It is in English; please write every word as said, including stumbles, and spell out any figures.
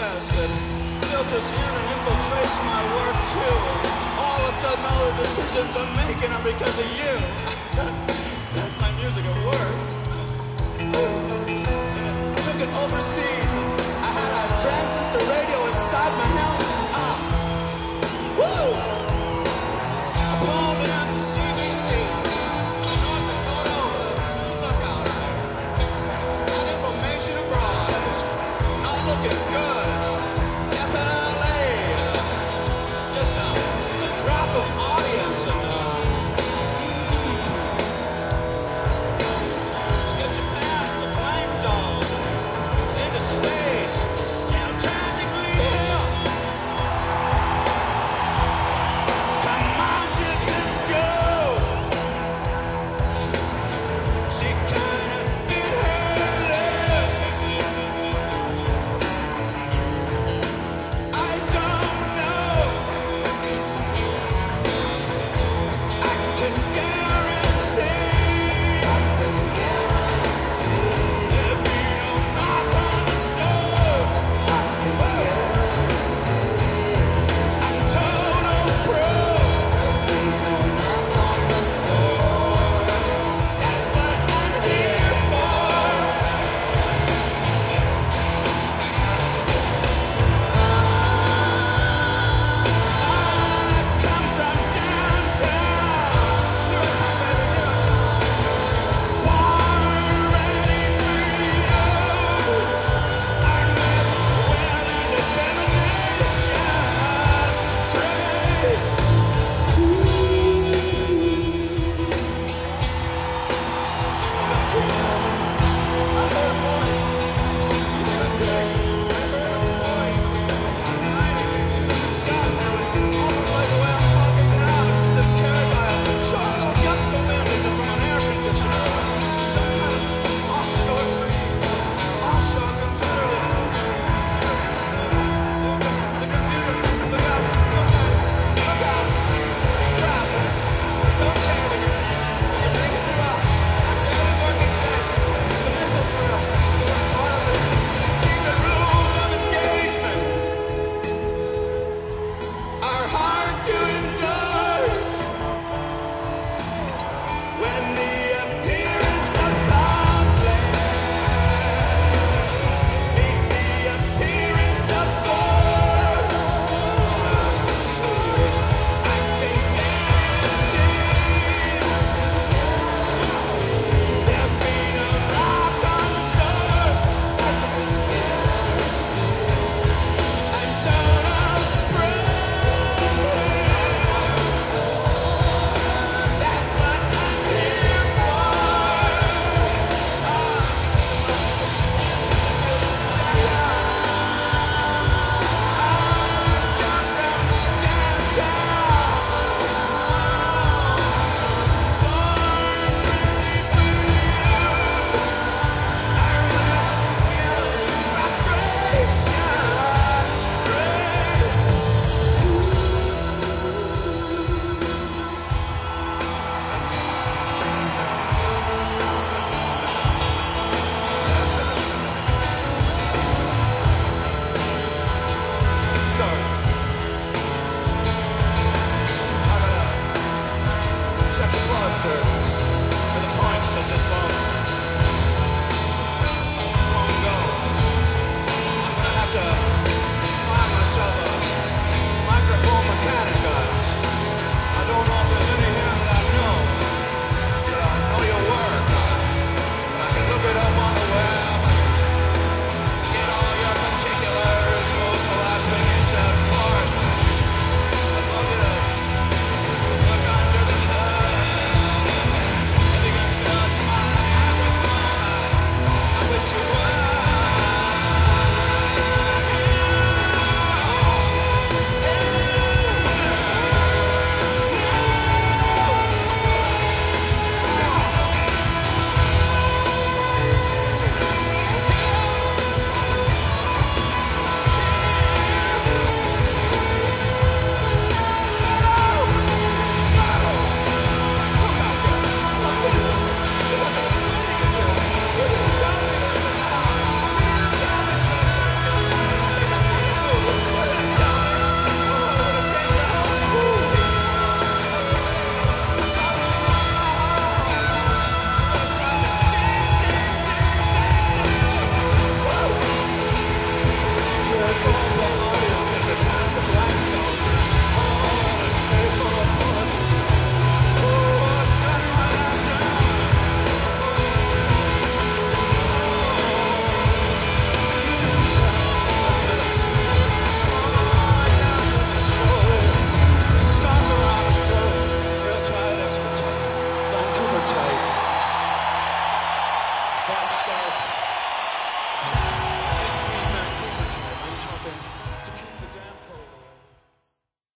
process that filters in and infiltrates my work too. All of a sudden, all the decisions I'm making are because of you. That's my music at work. And I took it overseas. And I had a transistor radio inside my helmet. Ah, woo! I pulled in the C B C, North Dakota, with a full lookout there. Got information abroad. It was not looking good. F L A, just a, a drop of audience and uh, get you past the blank dolls into space. Sound tragically here. Come on, just let's go. She kinda did her love. yourself.